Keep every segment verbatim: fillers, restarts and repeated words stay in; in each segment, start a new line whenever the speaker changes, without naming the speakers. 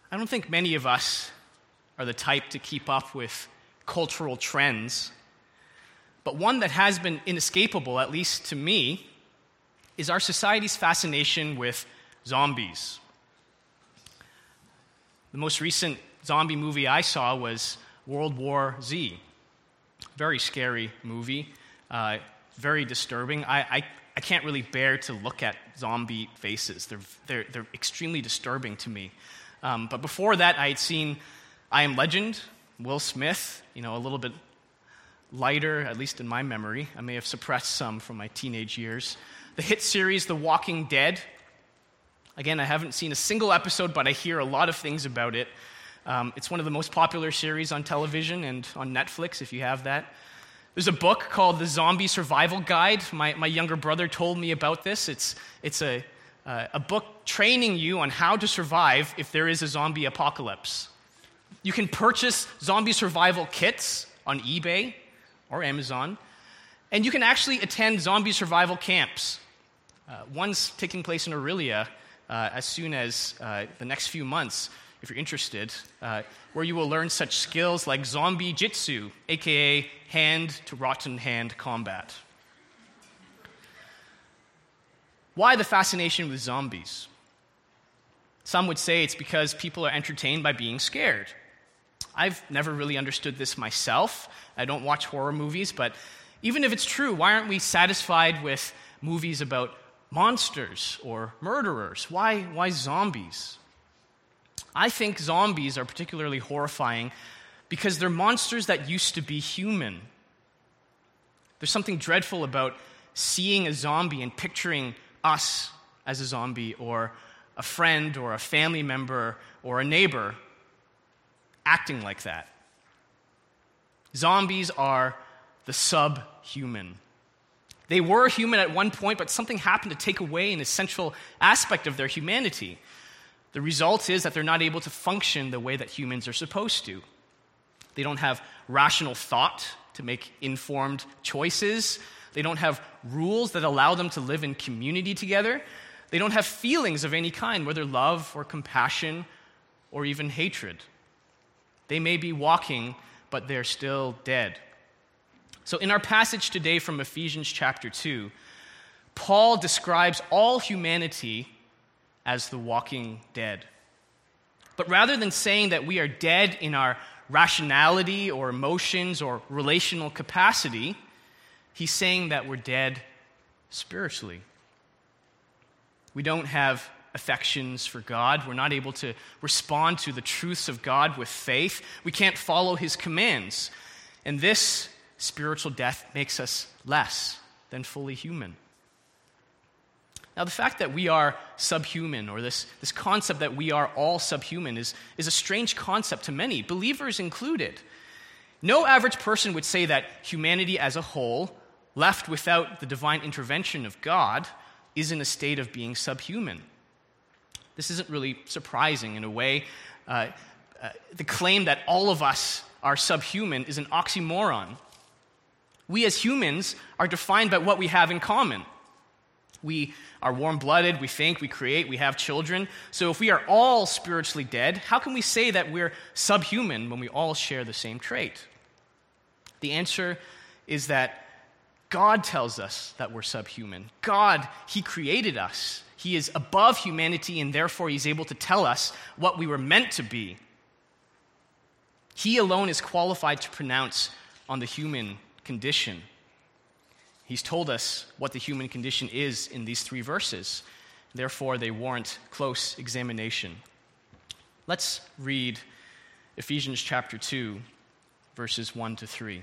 I don't think many of us are the type to keep up with cultural trends, but one that has been inescapable, at least to me, is our society's fascination with zombies. The most recent zombie movie I saw was World War Z. Very scary movie, uh, very disturbing. I, I, I can't really bear to look at zombie faces. They're, they're, they're extremely disturbing to me. Um, but before that, I had seen I Am Legend, Will Smith, you know, a little bit lighter, at least in my memory. I may have suppressed some from my teenage years. The hit series The Walking Dead. Again, I haven't seen a single episode, but I hear a lot of things about it. Um, it's one of the most popular series on television and on Netflix, if you have that. There's a book called The Zombie Survival Guide. My, my younger brother told me about this. It's, it's a, uh, a book training you on how to survive if there is a zombie apocalypse. You can purchase zombie survival kits on eBay or Amazon, and you can actually attend zombie survival camps. Uh, one's taking place in Aurelia uh, as soon as uh, the next few months, if you're interested, uh, where you will learn such skills like zombie jitsu, aka hand-to-rotten-hand combat. Why the fascination with zombies? Some would say it's because people are entertained by being scared. I've never really understood this myself. I don't watch horror movies, but even if it's true, why aren't we satisfied with movies about monsters or murderers? Why, why zombies? I think zombies are particularly horrifying because they're monsters that used to be human. There's something dreadful about seeing a zombie and picturing us as a zombie, or a friend or a family member or a neighbor acting like that. Zombies are the subhuman. They were human at one point, but something happened to take away an essential aspect of their humanity. The result is that they're not able to function the way that humans are supposed to. They don't have rational thought to make informed choices. They don't have rules that allow them to live in community together. They don't have feelings of any kind, whether love or compassion or even hatred. They may be walking, but they're still dead. So in our passage today from Ephesians chapter two, Paul describes all humanity as the walking dead. But rather than saying that we are dead in our rationality or emotions or relational capacity, he's saying that we're dead spiritually. We don't have affections for God. We're not able to respond to the truths of God with faith. We can't follow his commands. And this spiritual death makes us less than fully human. Now, the fact that we are subhuman, or this, this concept that we are all subhuman, is, is a strange concept to many, believers included. No average person would say that humanity as a whole, left without the divine intervention of God, is in a state of being subhuman. This isn't really surprising in a way. Uh, uh, the claim that all of us are subhuman is an oxymoron. We as humans are defined by what we have in common. We are warm-blooded, we think, we create, we have children. So if we are all spiritually dead, how can we say that we're subhuman when we all share the same trait? The answer is that God tells us that we're subhuman. God, he created us. He is above humanity, and therefore he's able to tell us what we were meant to be. He alone is qualified to pronounce on the human condition. He's told us what the human condition is in these three verses. Therefore, they warrant close examination. Let's read Ephesians chapter two, verses one to three.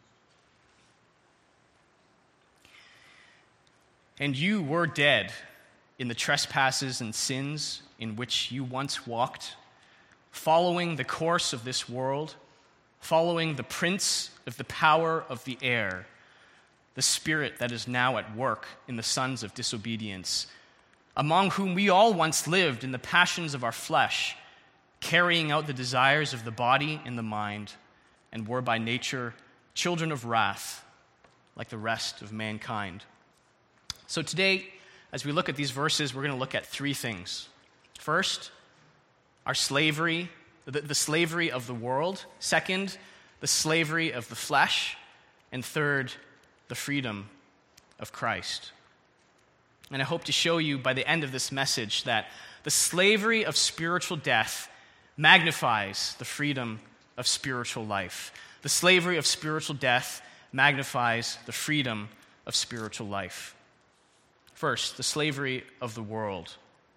And you were dead in the trespasses and sins in which you once walked, following the course of this world, following the prince of the power of the air, the spirit that is now at work in the sons of disobedience, among whom we all once lived in the passions of our flesh, carrying out the desires of the body and the mind, and were by nature children of wrath, like the rest of mankind. So today, as we look at these verses, we're going to look at three things. First, our slavery, the, the slavery of the world. Second, the slavery of the flesh. And third, the freedom of Christ. And I hope to show you by the end of this message that the slavery of spiritual death magnifies the freedom of spiritual life. The slavery of spiritual death magnifies the freedom of spiritual life. First, the slavery of the world.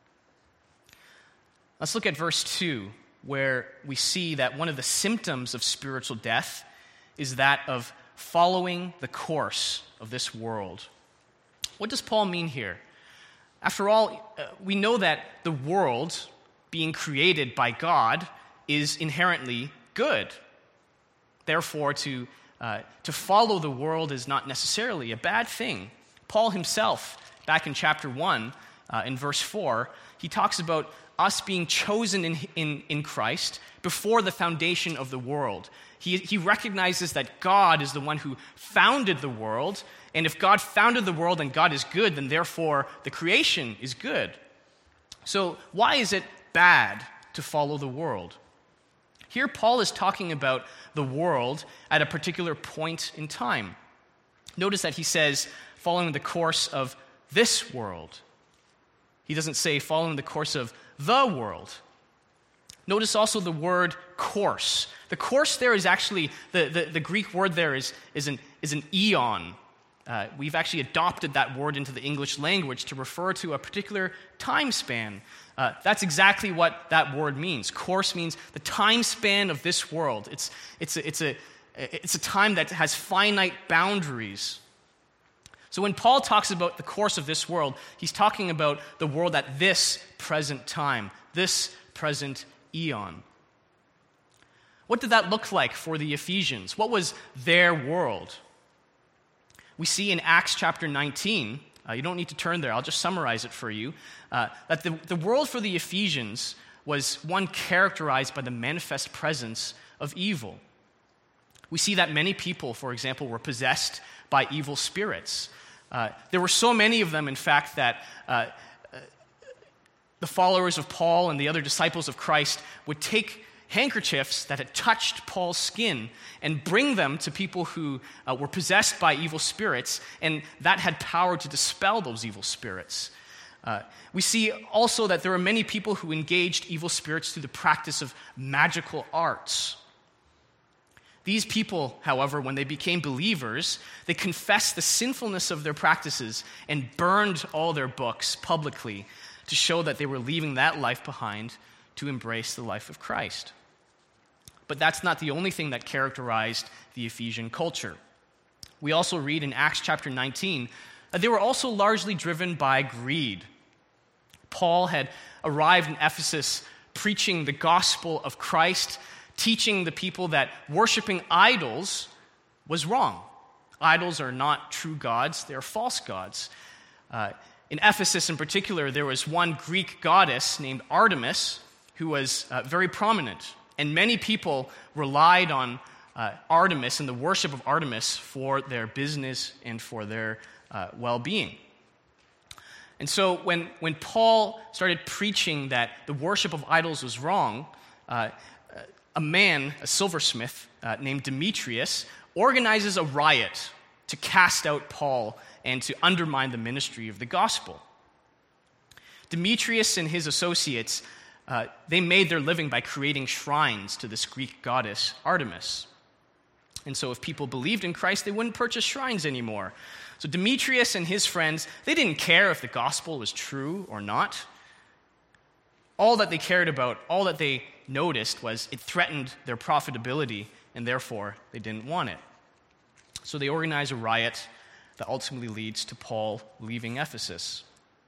Let's look at verse two, where we see that one of the symptoms of spiritual death is that of following the course of this world. What does Paul mean here? After all, uh, we know that the world, being created by God, is inherently good. Therefore, to, uh, to follow the world is not necessarily a bad thing. Paul himself, back in chapter one, uh, in verse four, he talks about us being chosen in, in, in Christ before the foundation of the world. He, he recognizes that God is the one who founded the world, and if God founded the world and God is good, then therefore the creation is good. So why is it bad to follow the world? Here Paul is talking about the world at a particular point in time. Notice that he says, following the course of this world. He doesn't say following the course of the world. Notice also the word course. The course there is actually, the, the, the Greek word there is, is, an, is an eon. Uh, we've actually adopted that word into the English language to refer to a particular time span. Uh, that's exactly what that word means. Course means the time span of this world. It's, it's, a, it's, a, it's a time that has finite boundaries. So when Paul talks about the course of this world, he's talking about the world at this present time, this present eon. What did that look like for the Ephesians? What was their world? We see in Acts chapter nineteen, uh, you don't need to turn there, I'll just summarize it for you, uh, that the, the world for the Ephesians was one characterized by the manifest presence of evil. We see that many people, for example, were possessed by evil spirits. Uh, there were so many of them, in fact, that uh, the followers of Paul and the other disciples of Christ would take handkerchiefs that had touched Paul's skin and bring them to people who uh, were possessed by evil spirits, and that had power to dispel those evil spirits. Uh, we see also that there are many people who engaged evil spirits through the practice of magical arts. These people, however, when they became believers, they confessed the sinfulness of their practices and burned all their books publicly to show that they were leaving that life behind to embrace the life of Christ. But that's not the only thing that characterized the Ephesian culture. We also read in Acts chapter nineteen that they were also largely driven by greed. Paul had arrived in Ephesus preaching the gospel of Christ, teaching the people that worshiping idols was wrong. Idols are not true gods, they are false gods. Uh, in Ephesus in particular, there was one Greek goddess named Artemis who was uh, very prominent, and many people relied on uh, Artemis and the worship of Artemis for their business and for their uh, well-being. And so when, when Paul started preaching that the worship of idols was wrong, uh, a man, a silversmith uh, named Demetrius, organizes a riot to cast out Paul and to undermine the ministry of the gospel. Demetrius and his associates, uh, they made their living by creating shrines to this Greek goddess, Artemis. And so if people believed in Christ, they wouldn't purchase shrines anymore. So Demetrius and his friends, they didn't care if the gospel was true or not. All that they cared about, all that they noticed was it threatened their profitability, and therefore they didn't want it. So they organize a riot that ultimately leads to Paul leaving Ephesus.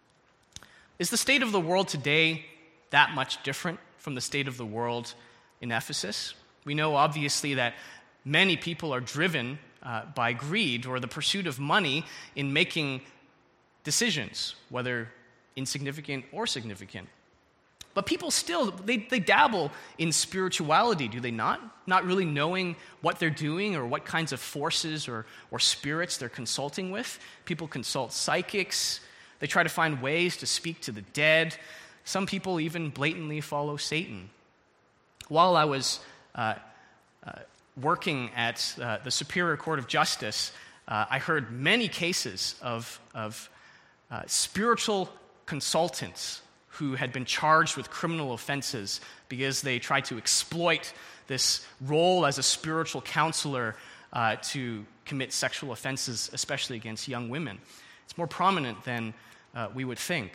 Is the state of the world today that much different from the state of the world in Ephesus? We know obviously that many people are driven uh, by greed or the pursuit of money in making decisions, whether insignificant or significant. But people still, they, they dabble in spirituality, do they not? Not really knowing what they're doing or what kinds of forces or, or spirits they're consulting with. People consult psychics. They try to find ways to speak to the dead. Some people even blatantly follow Satan. While I was uh, uh, working at uh, the Superior Court of Justice, uh, I heard many cases of, of uh, spiritual consultants who had been charged with criminal offenses because they tried to exploit this role as a spiritual counselor uh, to commit sexual offenses, especially against young women. It's more prominent than uh, we would think.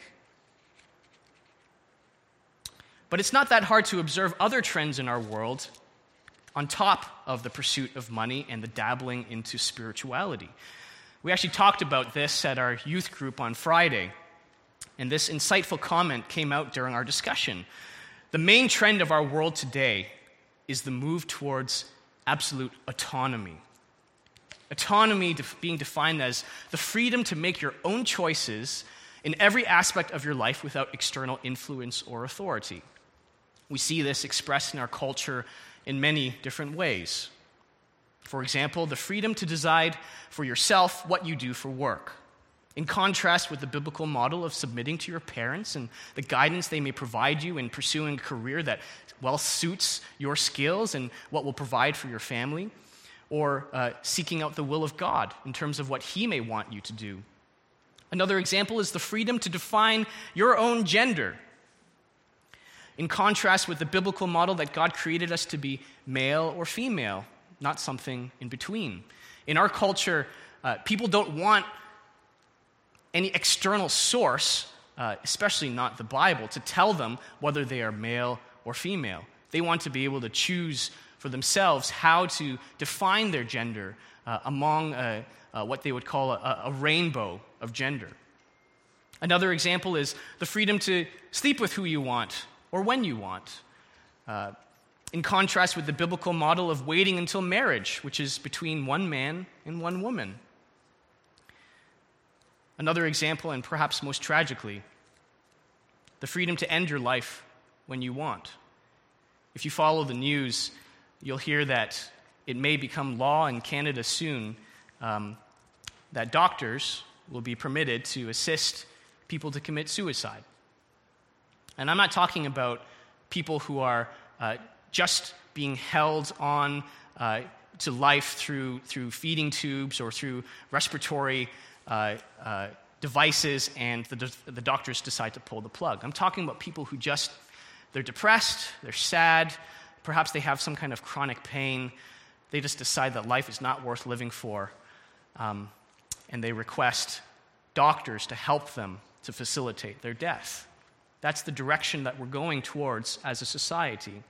But it's not that hard to observe other trends in our world on top of the pursuit of money and the dabbling into spirituality. We actually talked about this at our youth group on Friday, and this insightful comment came out during our discussion. The main trend of our world today is the move towards absolute autonomy. Autonomy being defined as the freedom to make your own choices in every aspect of your life without external influence or authority. We see this expressed in our culture in many different ways. For example, the freedom to decide for yourself what you do for work. In contrast with the biblical model of submitting to your parents and the guidance they may provide you in pursuing a career that well suits your skills and what will provide for your family, or uh, seeking out the will of God in terms of what He may want you to do. Another example is the freedom to define your own gender. In contrast with the biblical model that God created us to be male or female, not something in between. In our culture, uh, people don't want any external source, uh, especially not the Bible, to tell them whether they are male or female. They want to be able to choose for themselves how to define their gender uh, among uh, uh, what they would call a, a rainbow of gender. Another example is the freedom to sleep with who you want or when you want. Uh, in contrast with the biblical model of waiting until marriage, which is between one man and one woman. Another example, and perhaps most tragically, the freedom to end your life when you want. If you follow the news, you'll hear that it may become law in Canada soon um, that doctors will be permitted to assist people to commit suicide. And I'm not talking about people who are uh, just being held on uh, to life through, through feeding tubes or through respiratory uh, uh, devices, and the, the doctors decide to pull the plug. I'm talking about people who just, they're depressed, they're sad, perhaps they have some kind of chronic pain. They just decide that life is not worth living for, um, and they request doctors to help them to facilitate their death. That's the direction that we're going towards as a society.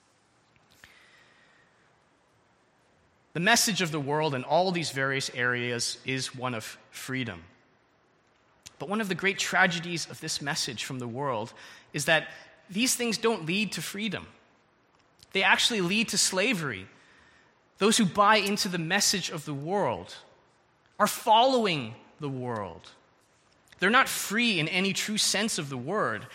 The message of the world in all these various areas is one of freedom. But one of the great tragedies of this message from the world is that these things don't lead to freedom. They actually lead to slavery. Those who buy into the message of the world are following the world. They're not free in any true sense of the word.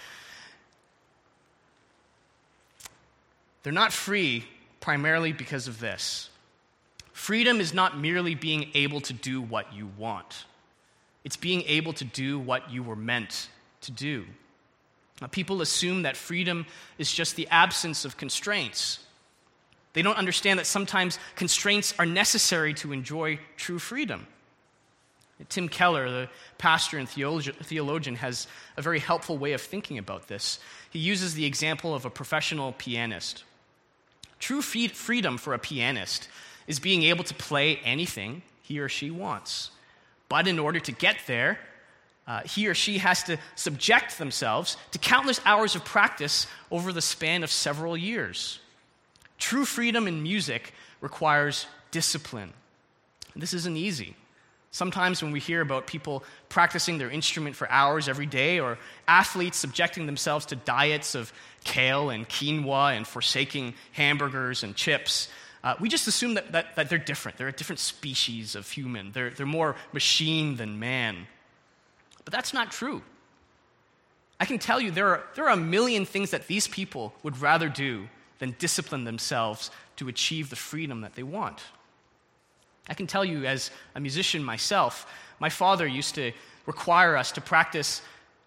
They're not free primarily because of this. Freedom is not merely being able to do what you want. It's being able to do what you were meant to do. Now, people assume that freedom is just the absence of constraints. They don't understand that sometimes constraints are necessary to enjoy true freedom. Tim Keller, the pastor and theologian, has a very helpful way of thinking about this. He uses the example of a professional pianist. True freedom for a pianist is being able to play anything he or she wants. But in order to get there, uh, he or she has to subject themselves to countless hours of practice over the span of several years. True freedom in music requires discipline. This isn't easy. Sometimes when we hear about people practicing their instrument for hours every day, or athletes subjecting themselves to diets of kale and quinoa and forsaking hamburgers and chips, uh, we just assume that, that, that they're different. They're a different species of human. They're, they're more machine than man. But that's not true. I can tell you there are, there are a million things that these people would rather do than discipline themselves to achieve the freedom that they want. I can tell you, as a musician myself, my father used to require us to practice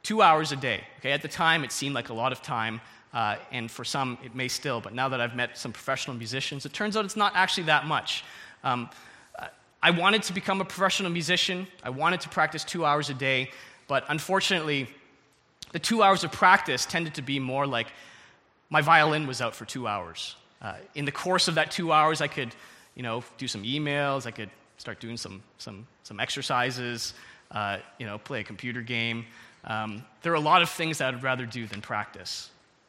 Two hours a day. Okay, at the time, it seemed like a lot of time, uh, and for some, it may still. But now that I've met some professional musicians, it turns out it's not actually that much. Um, I wanted to become a professional musician. I wanted to practice two hours a day, but unfortunately, the two hours of practice tended to be more like my violin was out for two hours. Uh, in the course of that two hours, I could, you know, do some emails. I could start doing some some some exercises. Uh, you know, play a computer game. Um, there are a lot of things that I'd rather do than practice.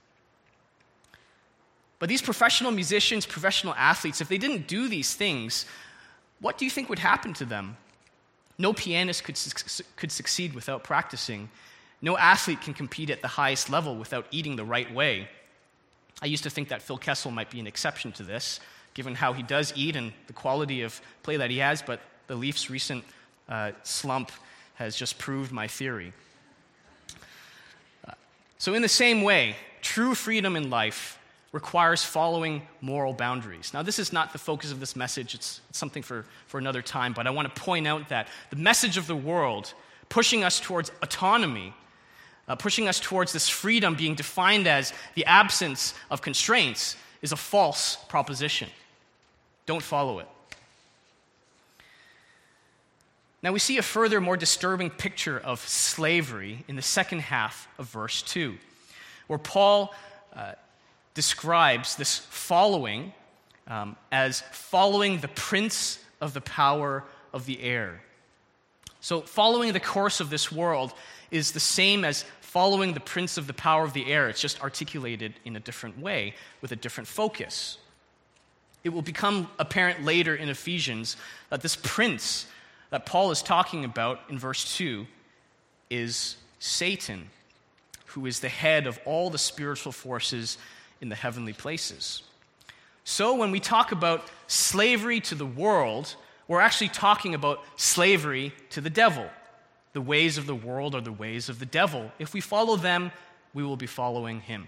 But these professional musicians, professional athletes, if they didn't do these things, what do you think would happen to them? No pianist could su- could succeed without practicing. No athlete can compete at the highest level without eating the right way. I used to think that Phil Kessel might be an exception to this, given how he does eat and the quality of play that he has, but the Leafs' recent uh, slump has just proved my theory. Uh, so in the same way, true freedom in life requires following moral boundaries. Now, this is not the focus of this message. It's, it's something for, for another time, but I want to point out that the message of the world pushing us towards autonomy, uh, pushing us towards this freedom being defined as the absence of constraints, is a false proposition. Don't follow it. Now, we see a further, more disturbing picture of slavery in the second half of verse two, where Paul uh, describes this following um, as following the prince of the power of the air. So following the course of this world is the same as following the prince of the power of the air. It's just articulated in a different way with a different focus. It will become apparent later in Ephesians that this prince that Paul is talking about in verse two is Satan, who is the head of all the spiritual forces in the heavenly places. So when we talk about slavery to the world, we're actually talking about slavery to the devil. The ways of the world are the ways of the devil. If we follow them, we will be following him.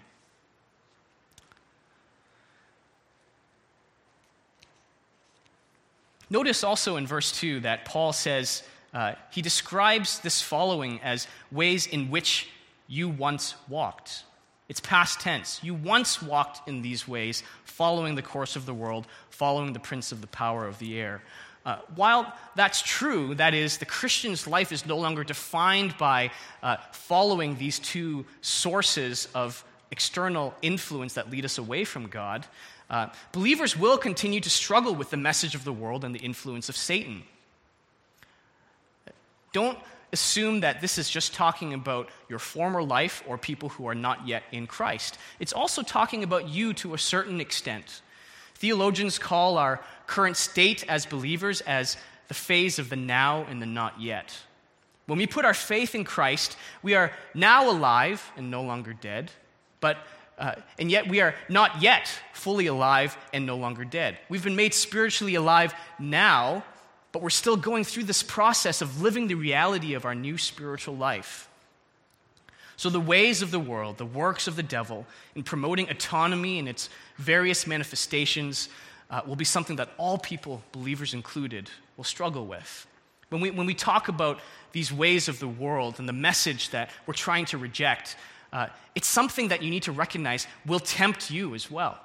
Notice also in verse two that Paul says, uh, he describes this following as ways in which you once walked. It's past tense. You once walked in these ways, following the course of the world, following the prince of the power of the air. Uh, while that's true, that is, the Christian's life is no longer defined by uh, following these two sources of external influence that lead us away from God, uh, believers will continue to struggle with the message of the world and the influence of Satan. Don't assume that this is just talking about your former life or people who are not yet in Christ. It's also talking about you to a certain extent. Theologians call our current state as believers as the phase of the now and the not yet. When we put our faith in Christ, we are now alive and no longer dead, but uh, and yet we are not yet fully alive and no longer dead. We've been made spiritually alive now, but we're still going through this process of living the reality of our new spiritual life. So the ways of the world, the works of the devil, in promoting autonomy in its various manifestations, uh, will be something that all people, believers included, will struggle with. When we, when we talk about these ways of the world and the message that we're trying to reject, uh, it's something that you need to recognize will tempt you as well.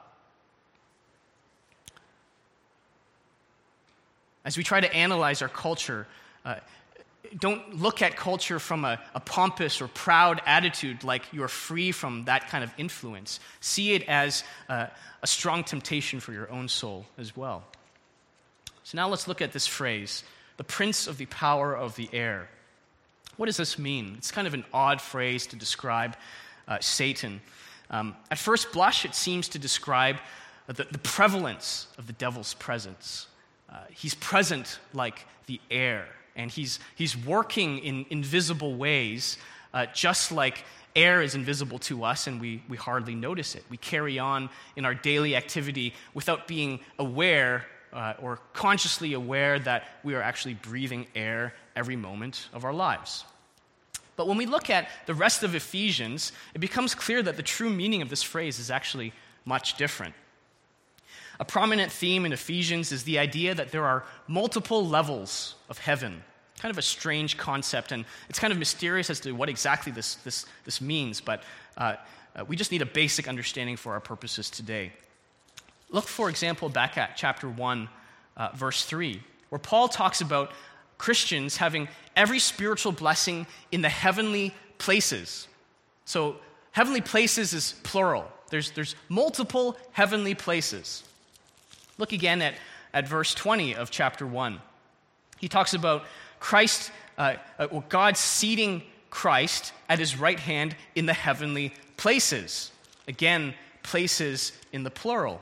As we try to analyze our culture, uh, don't look at culture from a, a pompous or proud attitude like you're free from that kind of influence. See it as uh, a strong temptation for your own soul as well. So now let's look at this phrase, the prince of the power of the air. What does this mean? It's kind of an odd phrase to describe uh, Satan. Um, at first blush, it seems to describe the, the prevalence of the devil's presence. Uh, he's present like the air, and he's he's working in invisible ways, uh, just like air is invisible to us, and we, we hardly notice it. We carry on in our daily activity without being aware uh, or consciously aware that we are actually breathing air every moment of our lives. But when we look at the rest of Ephesians, it becomes clear that the true meaning of this phrase is actually much different. A prominent theme in Ephesians is the idea that there are multiple levels of heaven. Kind of a strange concept, and it's kind of mysterious as to what exactly this, this, this means, but uh, uh, we just need a basic understanding for our purposes today. Look, for example, back at chapter one, uh, verse three, where Paul talks about Christians having every spiritual blessing in the heavenly places. So, heavenly places is plural. There's, there's multiple heavenly places. Look again at, at verse twenty of chapter one. He talks about Christ, uh, uh, well, God seating Christ at his right hand in the heavenly places. Again, places in the plural.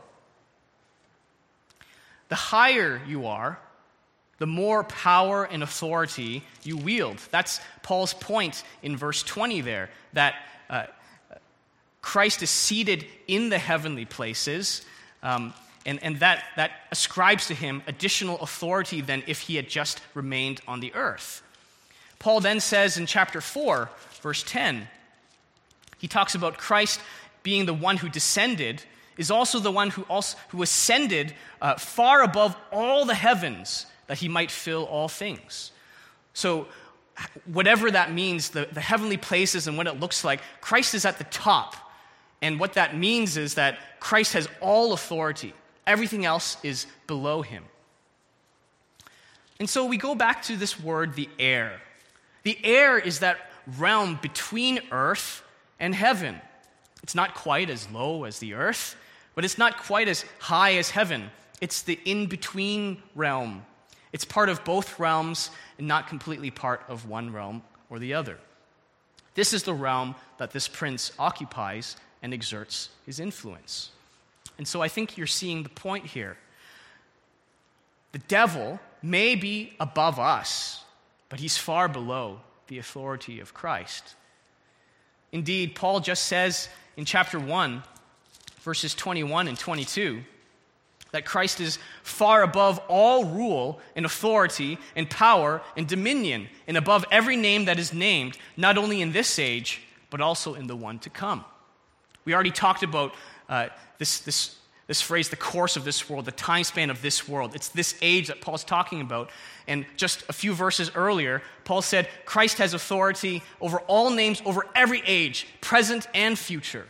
The higher you are, the more power and authority you wield. That's Paul's point in verse twenty there, that uh, Christ is seated in the heavenly places, um, and, and that, that ascribes to him additional authority than if he had just remained on the earth. Paul then says in chapter four, verse ten, he talks about Christ being the one who descended, is also the one who also who ascended uh, far above all the heavens, that he might fill all things. So whatever that means, the, the heavenly places and what it looks like, Christ is at the top. And what that means is that Christ has all authority. Everything else is below him. And so we go back to this word, the air. The air is that realm between earth and heaven. It's not quite as low as the earth, but it's not quite as high as heaven. It's the in-between realm. It's part of both realms and not completely part of one realm or the other. This is the realm that this prince occupies and exerts his influence. And so I think you're seeing the point here. The devil may be above us, but he's far below the authority of Christ. Indeed, Paul just says in chapter one, verses twenty-one and twenty-two, that Christ is far above all rule and authority and power and dominion, and above every name that is named, not only in this age, but also in the one to come. We already talked about uh, this, this, this phrase, the course of this world, the time span of this world. It's this age that Paul's talking about. And just a few verses earlier, Paul said, Christ has authority over all names, over every age, present and future.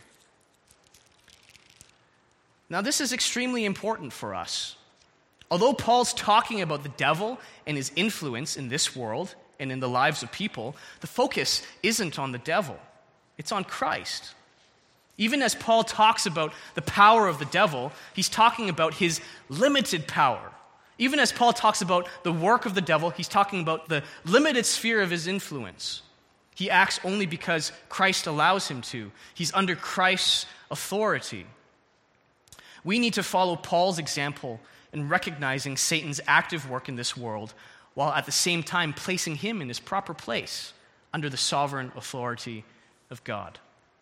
Now, this is extremely important for us. Although Paul's talking about the devil and his influence in this world and in the lives of people, the focus isn't on the devil. It's on Christ. Even as Paul talks about the power of the devil, he's talking about his limited power. Even as Paul talks about the work of the devil, he's talking about the limited sphere of his influence. He acts only because Christ allows him to. He's under Christ's authority. We need to follow Paul's example in recognizing Satan's active work in this world, while at the same time placing him in his proper place under the sovereign authority of God.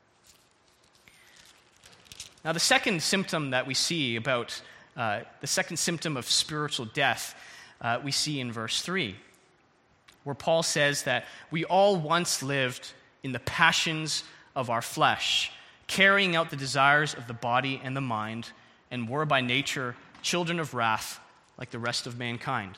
Now, the second symptom that we see about, uh, the second symptom of spiritual death, uh, we see in verse three, where Paul says that we all once lived in the passions of our flesh, carrying out the desires of the body and the mind, and were by nature children of wrath like the rest of mankind.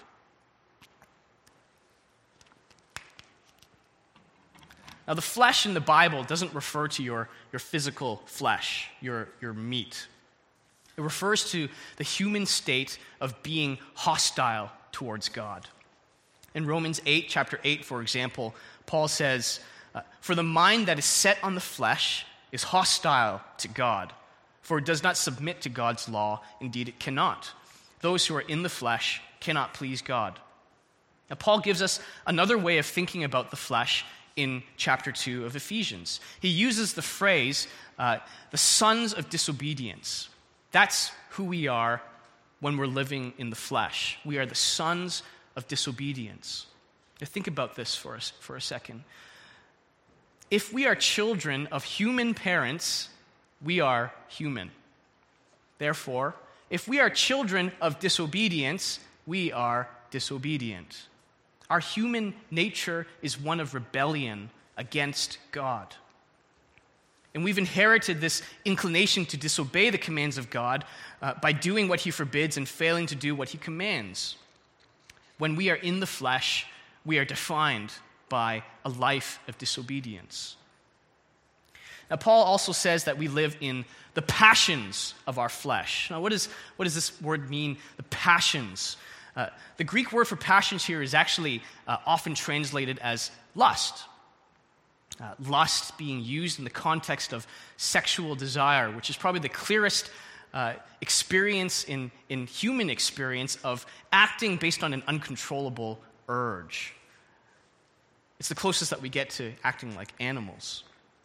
Now, the flesh in the Bible doesn't refer to your, your physical flesh, your, your meat. It refers to the human state of being hostile towards God. In Romans eight, chapter eight, for example, Paul says, uh, "For the mind that is set on the flesh is hostile to God, for it does not submit to God's law. Indeed, it cannot. Those who are in the flesh cannot please God." Now, Paul gives us another way of thinking about the flesh in chapter two of Ephesians. He uses the phrase, uh, the sons of disobedience. That's who we are when we're living in the flesh. We are the sons of disobedience. Now, think about this for us for a second. If we are children of human parents, we are human. Therefore, if we are children of disobedience, we are disobedient. Our human nature is one of rebellion against God. And we've inherited this inclination to disobey the commands of God uh, by doing what he forbids and failing to do what he commands. When we are in the flesh, we are defined by a life of disobedience. Now, Paul also says that we live in the passions of our flesh. Now, what, is, what does this word mean, the passions? Uh, the Greek word for passions here is actually uh, often translated as lust. Uh, lust being used in the context of sexual desire, which is probably the clearest uh, experience in, in human experience of acting based on an uncontrollable urge. It's the closest that we get to acting like animals.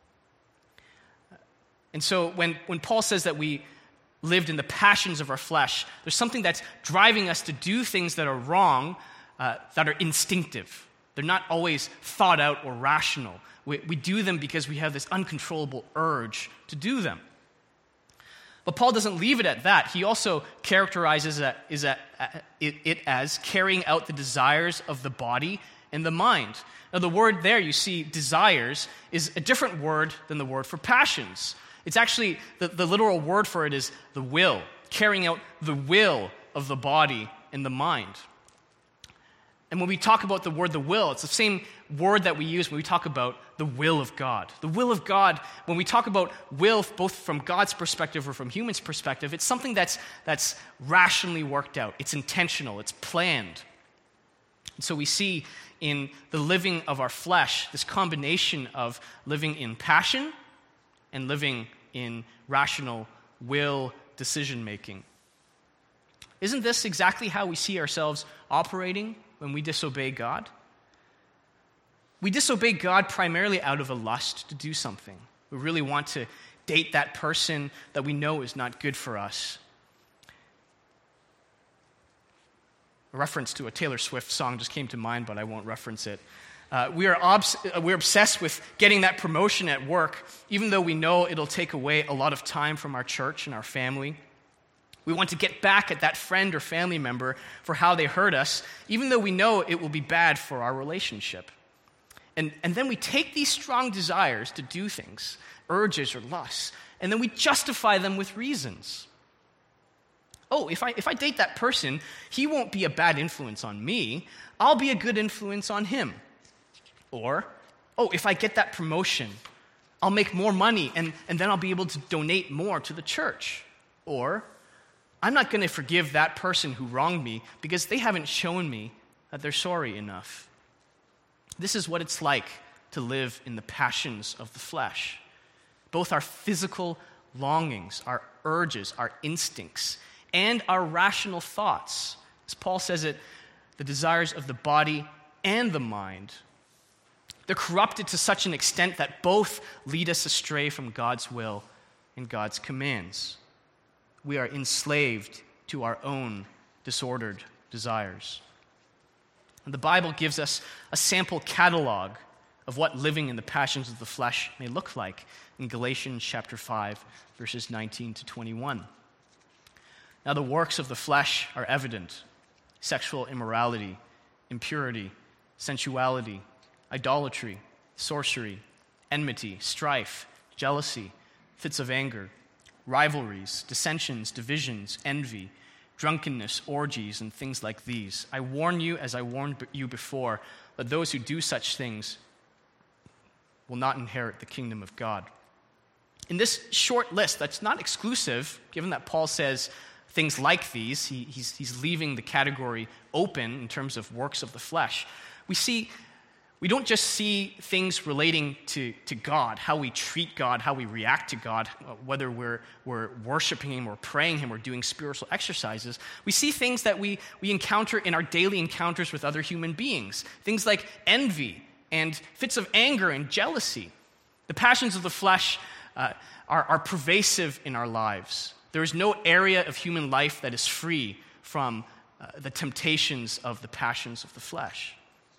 And so when, when Paul says that we lived in the passions of our flesh, there's something that's driving us to do things that are wrong, uh, that are instinctive. They're not always thought out or rational. We, we do them because we have this uncontrollable urge to do them. But Paul doesn't leave it at that. He also characterizes it, is a, it, it as carrying out the desires of the body and the mind. Now, the word there, you see, desires, is a different word than the word for passions. It's actually, the, the literal word for it is the will, carrying out the will of the body and the mind. And when we talk about the word the will, it's the same word that we use when we talk about the will of God. The will of God, when we talk about will, both from God's perspective or from humans' perspective, it's something that's, that's rationally worked out. It's intentional. It's planned. And so we see in the living of our flesh this combination of living in passion and living in rational will decision-making. Isn't this exactly how we see ourselves operating when we disobey God? We disobey God primarily out of a lust to do something. We really want to date that person that we know is not good for us. A reference to a Taylor Swift song just came to mind, but I won't reference it. Uh, we are obs- we're obsessed with getting that promotion at work, even though we know it'll take away a lot of time from our church and our family. We want to get back at that friend or family member for how they hurt us, even though we know it will be bad for our relationship. And, and then we take these strong desires to do things, urges or lusts, and then we justify them with reasons. Oh, if I, if I date that person, he won't be a bad influence on me. I'll be a good influence on him. Or, oh, if I get that promotion, I'll make more money and, and then I'll be able to donate more to the church. Or, I'm not going to forgive that person who wronged me because they haven't shown me that they're sorry enough. This is what it's like to live in the passions of the flesh. Both our physical longings, our urges, our instincts, and our rational thoughts. As Paul says it, the desires of the body and the mind. They're corrupted to such an extent that both lead us astray from God's will and God's commands. We are enslaved to our own disordered desires. And the Bible gives us a sample catalog of what living in the passions of the flesh may look like in Galatians chapter five, verses nineteen to twenty-one. Now the works of the flesh are evident: sexual immorality, impurity, sensuality, idolatry, sorcery, enmity, strife, jealousy, fits of anger, rivalries, dissensions, divisions, envy, drunkenness, orgies, and things like these. I warn you, as I warned you before, that those who do such things will not inherit the kingdom of God. In this short list, that's not exclusive, given that Paul says things like these, he, he's, he's leaving the category open in terms of works of the flesh. We see We don't just see things relating to, to God, how we treat God, how we react to God, whether we're, we're worshiping Him or praying Him or doing spiritual exercises. We see things that we, we encounter in our daily encounters with other human beings, things like envy and fits of anger and jealousy. The passions of the flesh uh, are, are pervasive in our lives. There is no area of human life that is free from uh, the temptations of the passions of the flesh.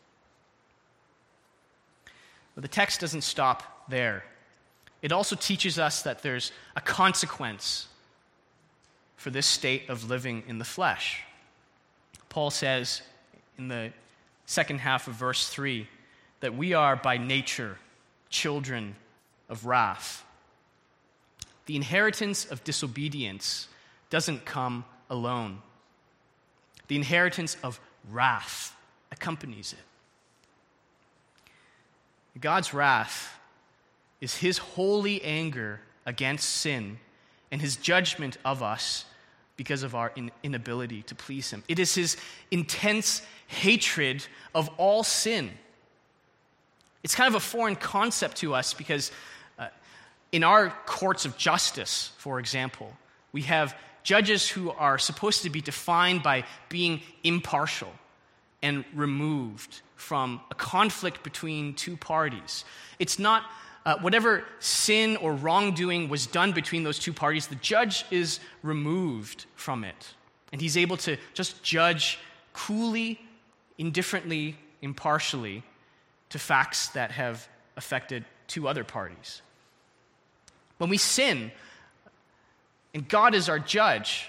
But the text doesn't stop there. It also teaches us that there's a consequence for this state of living in the flesh. Paul says in the second half of verse three that we are by nature children of wrath. The inheritance of disobedience doesn't come alone. The inheritance of wrath accompanies it. God's wrath is his holy anger against sin and his judgment of us because of our in- inability to please him. It is his intense hatred of all sin. It's kind of a foreign concept to us because uh, in our courts of justice, for example, we have judges who are supposed to be defined by being impartial and removed from a conflict between two parties. It's not uh, whatever sin or wrongdoing was done between those two parties, the judge is removed from it. And he's able to just judge coolly, indifferently, impartially to facts that have affected two other parties. When we sin, and God is our judge,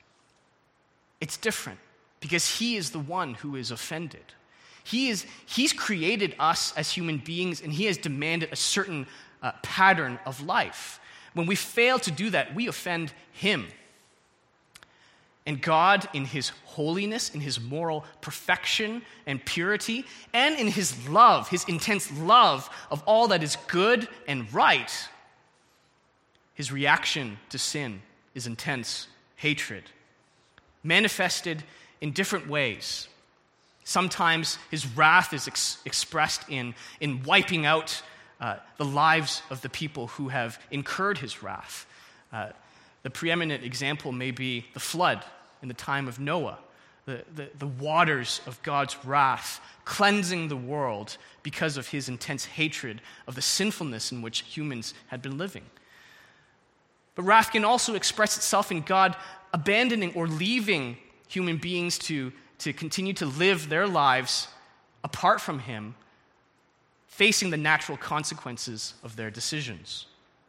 it's different because he is the one who is offended. He is, he's created us as human beings, and he has demanded a certain uh, pattern of life. When we fail to do that, we offend him. And God, in his holiness, in his moral perfection and purity, and in his love, his intense love of all that is good and right, his reaction to sin is intense hatred, manifested in different ways. Sometimes his wrath is ex- expressed in, in wiping out uh, the lives of the people who have incurred his wrath. Uh, the preeminent example may be the flood in the time of Noah, the, the, the waters of God's wrath cleansing the world because of his intense hatred of the sinfulness in which humans had been living. But wrath can also express itself in God abandoning or leaving human beings to, to continue to live their lives apart from him, facing the natural consequences of their decisions.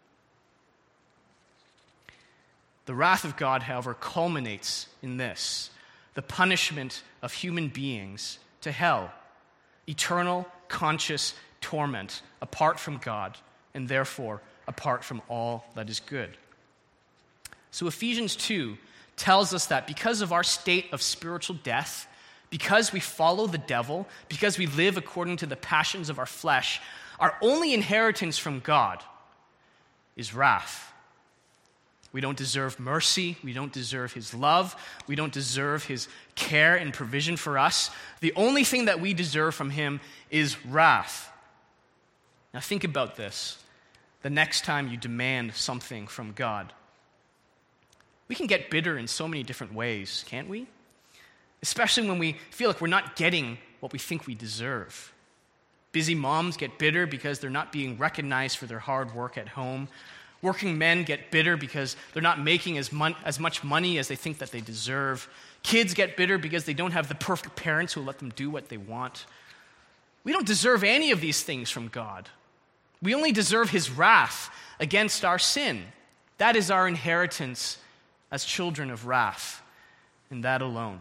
The wrath of God, however, culminates in this: the punishment of human beings to hell, eternal, conscious torment apart from God, and therefore apart from all that is good. So Ephesians two tells us that because of our state of spiritual death, because we follow the devil, because we live according to the passions of our flesh, our only inheritance from God is wrath. We don't deserve mercy. We don't deserve his love. We don't deserve his care and provision for us. The only thing that we deserve from him is wrath. Now think about this the next time you demand something from God. We can get bitter in so many different ways, can't we? Especially when we feel like we're not getting what we think we deserve. Busy moms get bitter because they're not being recognized for their hard work at home. Working men get bitter because they're not making as, mon- as much money as they think that they deserve. Kids get bitter because they don't have the perfect parents who let them do what they want. We don't deserve any of these things from God. We only deserve his wrath against our sin. That is our inheritance as children of wrath, and that alone.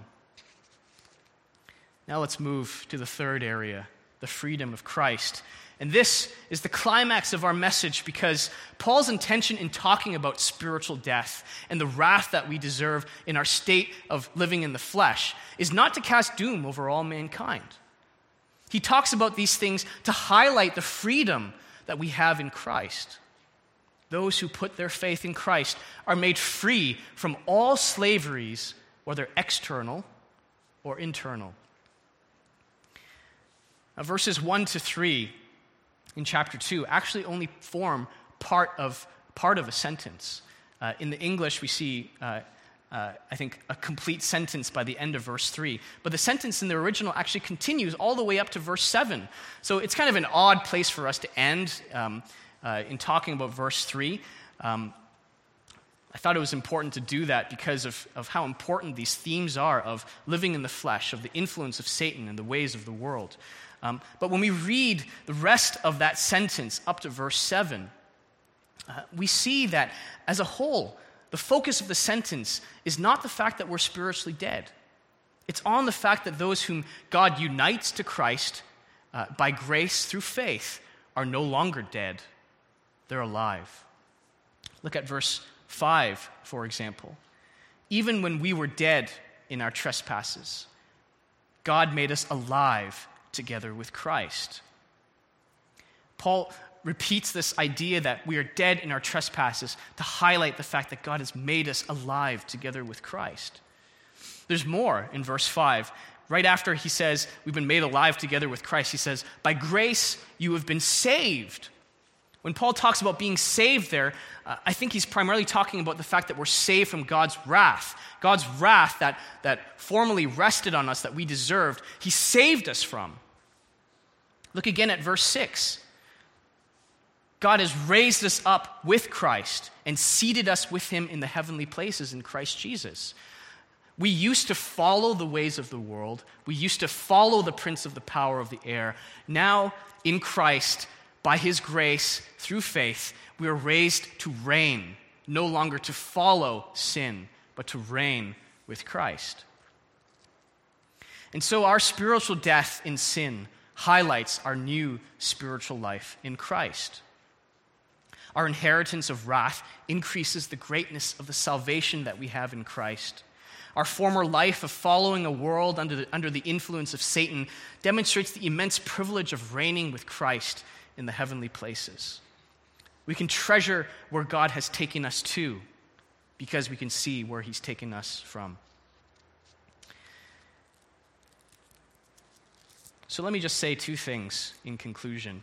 Now let's move to the third area, the freedom of Christ. And this is the climax of our message because Paul's intention in talking about spiritual death and the wrath that we deserve in our state of living in the flesh is not to cast doom over all mankind. He talks about these things to highlight the freedom that we have in Christ. Those who put their faith in Christ are made free from all slaveries, whether external or internal. Now, verses one to three in chapter two actually only form part of part of a sentence. Uh, in the English, we see, uh, uh, I think, a complete sentence by the end of verse three. But the sentence in the original actually continues all the way up to verse seven. So it's kind of an odd place for us to end um, uh, in talking about verse three. Um, I thought it was important to do that because of, of how important these themes are of living in the flesh, of the influence of Satan and the ways of the world. Um, but when we read the rest of that sentence up to verse seven, uh, we see that as a whole, the focus of the sentence is not the fact that we're spiritually dead. It's on the fact that those whom God unites to Christ uh, by grace through faith are no longer dead. They're alive. Look at verse five, for example. Even when we were dead in our trespasses, God made us alive together with Christ. Paul repeats this idea that we are dead in our trespasses to highlight the fact that God has made us alive together with Christ. There's more in verse five. Right after he says we've been made alive together with Christ, he says, by grace you have been saved. When Paul talks about being saved there, uh, I think he's primarily talking about the fact that we're saved from God's wrath. God's wrath that, that formerly rested on us, that we deserved, he saved us from. Look again at verse six. God has raised us up with Christ and seated us with him in the heavenly places in Christ Jesus. We used to follow the ways of the world. We used to follow the prince of the power of the air. Now, in Christ, by his grace, through faith, we are raised to reign, no longer to follow sin, but to reign with Christ. And so our spiritual death in sin highlights our new spiritual life in Christ. Our inheritance of wrath increases the greatness of the salvation that we have in Christ. Our former life of following a world under the, under the influence of Satan demonstrates the immense privilege of reigning with Christ in the heavenly places. We can treasure where God has taken us to because we can see where he's taken us from. So let me just say two things in conclusion.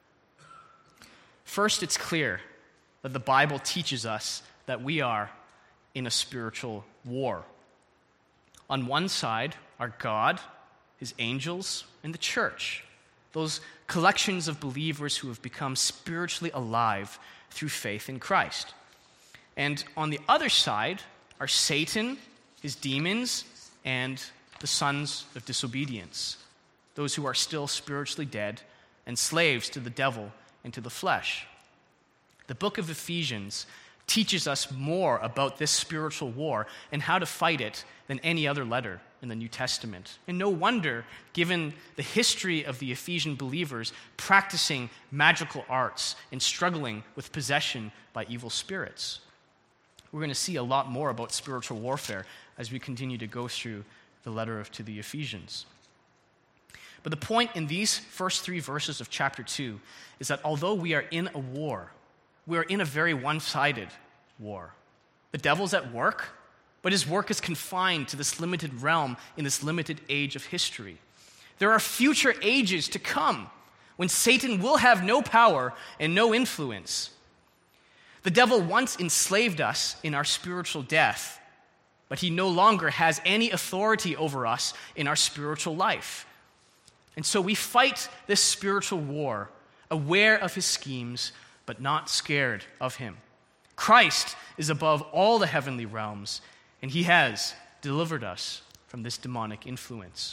First, it's clear that the Bible teaches us that we are in a spiritual war. On one side are God, his angels, and the church, those collections of believers who have become spiritually alive through faith in Christ. And on the other side are Satan, his demons, and the sons of disobedience, those who are still spiritually dead and slaves to the devil and to the flesh. The book of Ephesians teaches us more about this spiritual war and how to fight it than any other letter in the New Testament. And no wonder, given the history of the Ephesian believers practicing magical arts and struggling with possession by evil spirits. We're going to see a lot more about spiritual warfare as we continue to go through the letter of, to the Ephesians. But the point in these first three verses of chapter two is that although we are in a war, we are in a very one-sided war. The devil's at work, but his work is confined to this limited realm in this limited age of history. There are future ages to come when Satan will have no power and no influence. The devil once enslaved us in our spiritual death, but he no longer has any authority over us in our spiritual life. And so we fight this spiritual war, aware of his schemes, but not scared of him. Christ is above all the heavenly realms, and he has delivered us from this demonic influence.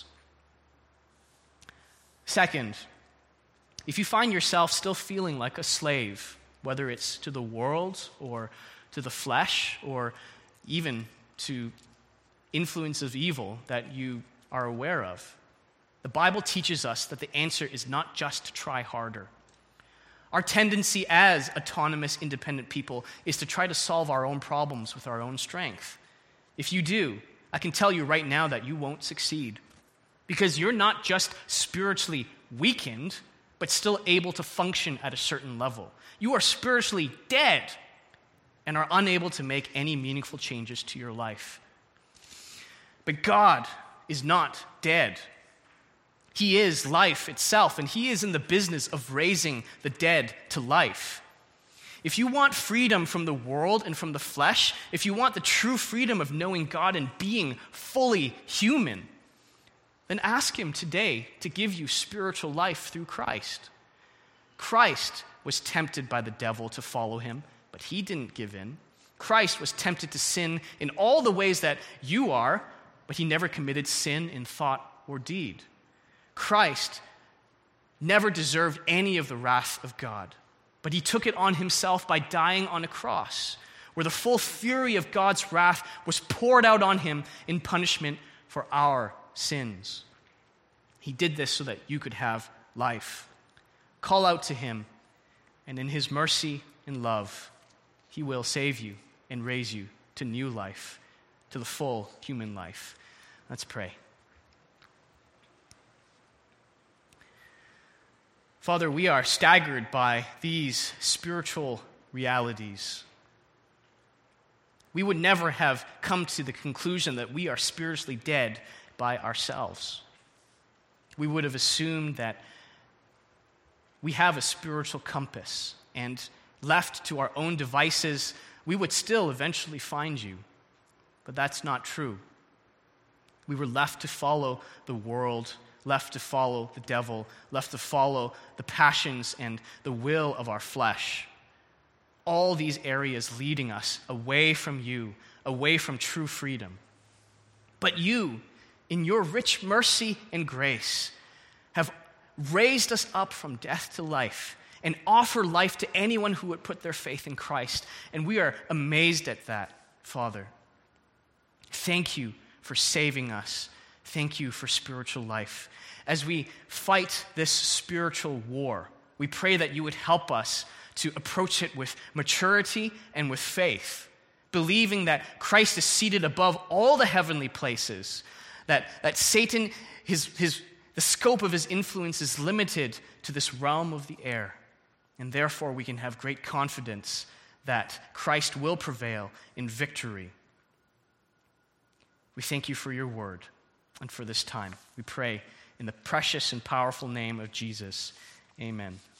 Second, if you find yourself still feeling like a slave, whether it's to the world or to the flesh or even to influence of evil that you are aware of, the Bible teaches us that the answer is not just to try harder. Our tendency as autonomous, independent people is to try to solve our own problems with our own strength. If you do, I can tell you right now that you won't succeed because you're not just spiritually weakened, but still able to function at a certain level. You are spiritually dead and are unable to make any meaningful changes to your life. But God is not dead. He is life itself, and he is in the business of raising the dead to life. If you want freedom from the world and from the flesh, if you want the true freedom of knowing God and being fully human, then ask him today to give you spiritual life through Christ. Christ was tempted by the devil to follow him, but he didn't give in. Christ was tempted to sin in all the ways that you are, but he never committed sin in thought or deed. Christ never deserved any of the wrath of God, but he took it on himself by dying on a cross, where the full fury of God's wrath was poured out on him in punishment for our sins. He did this so that you could have life. Call out to him, and in his mercy and love, he will save you and raise you to new life, to the full human life. Let's pray. Father, we are staggered by these spiritual realities. We would never have come to the conclusion that we are spiritually dead by ourselves. We would have assumed that we have a spiritual compass, and left to our own devices, we would still eventually find you. But that's not true. We were left to follow the world, left to follow the devil, left to follow the passions and the will of our flesh. All these areas leading us away from you, away from true freedom. But you, in your rich mercy and grace, have raised us up from death to life and offer life to anyone who would put their faith in Christ. And we are amazed at that, Father. Thank you for saving us. Thank you for spiritual life. As we fight this spiritual war, we pray that you would help us to approach it with maturity and with faith, believing that Christ is seated above all the heavenly places, that, that Satan, his, his, the scope of his influence is limited to this realm of the air, and therefore we can have great confidence that Christ will prevail in victory. We thank you for your word and for this time. We pray in the precious and powerful name of Jesus. Amen.